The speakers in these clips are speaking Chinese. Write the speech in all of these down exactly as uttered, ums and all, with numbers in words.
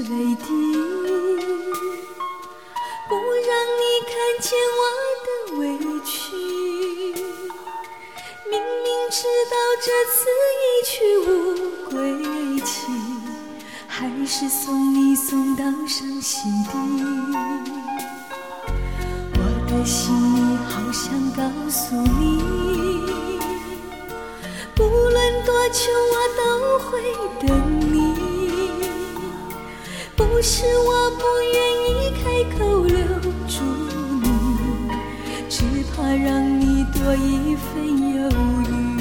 泪滴，不让你看见我的委屈。明明知道这次一去无归期，还是送你送到伤心地。我的心里好想告诉你，不论多久我都会等你。不是我不愿意开口留住你，只怕让你多一分犹豫。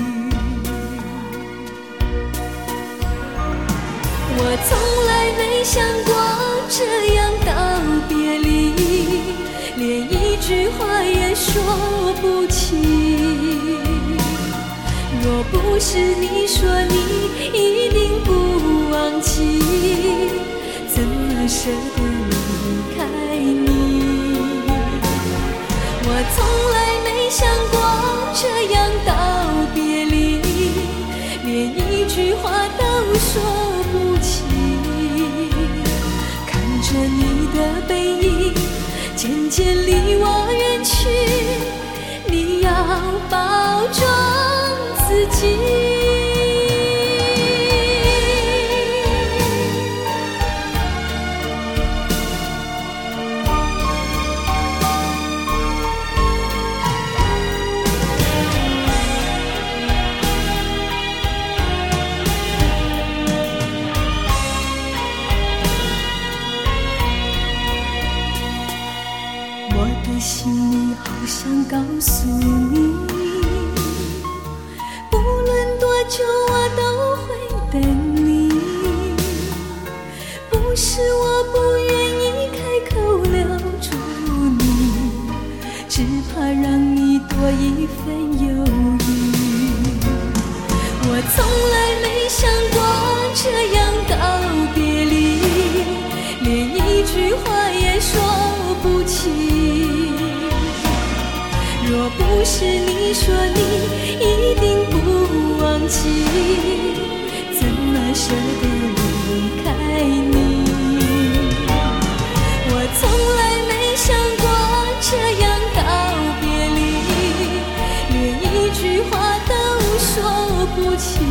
我从来没想过这样道别离，连一句话也说不清。若不是你说你一定不忘记，怎么舍得离开你？我从来没想过这样道别离，连一句话都说不清。看着你的背影渐渐离我远去，你要保重自己。心里好想告诉你，不论多久我都会等你。不是我不愿意开口留住你，只怕让你多一分犹豫。我从来没想过这样道别离，连一句话也说不清。若不是你说你一定不忘记，怎么舍得离开你？我从来没想过这样道别离，连一句话都说不清。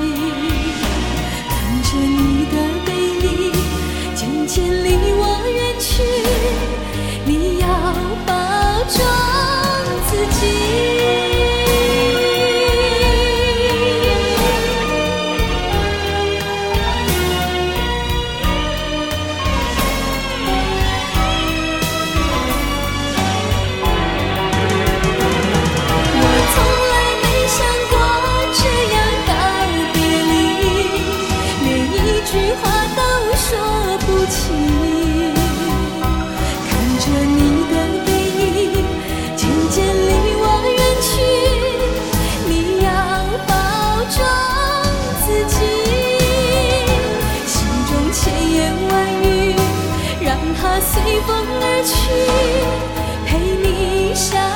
看着你的背影渐渐离我远去，你要保重自己。随风而去，陪你伤